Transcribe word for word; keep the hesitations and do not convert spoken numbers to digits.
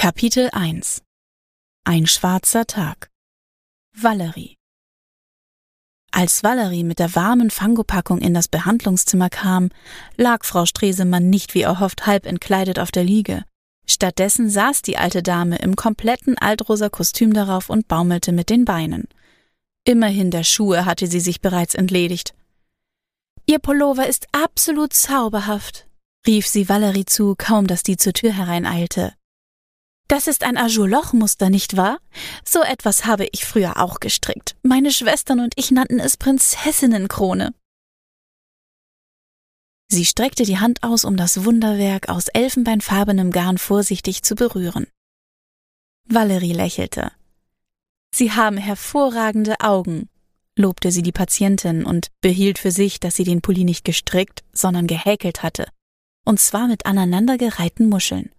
Kapitel eins. Ein schwarzer Tag. Valerie. Als Valerie mit der warmen Fangopackung in das Behandlungszimmer kam, lag Frau Stresemann nicht wie erhofft halb entkleidet auf der Liege. Stattdessen saß die alte Dame im kompletten altrosa Kostüm darauf und baumelte mit den Beinen. Immerhin der Schuhe hatte sie sich bereits entledigt. »Ihr Pullover ist absolut zauberhaft«, rief sie Valerie zu, kaum dass die zur Tür hereineilte. »Das ist ein Ajourloch-Muster, nicht wahr? So etwas habe ich früher auch gestrickt. Meine Schwestern und ich nannten es Prinzessinnenkrone.« Sie streckte die Hand aus, um das Wunderwerk aus elfenbeinfarbenem Garn vorsichtig zu berühren. Valerie lächelte. »Sie haben hervorragende Augen«, lobte sie die Patientin und behielt für sich, dass sie den Pulli nicht gestrickt, sondern gehäkelt hatte, und zwar mit aneinandergereihten Muscheln.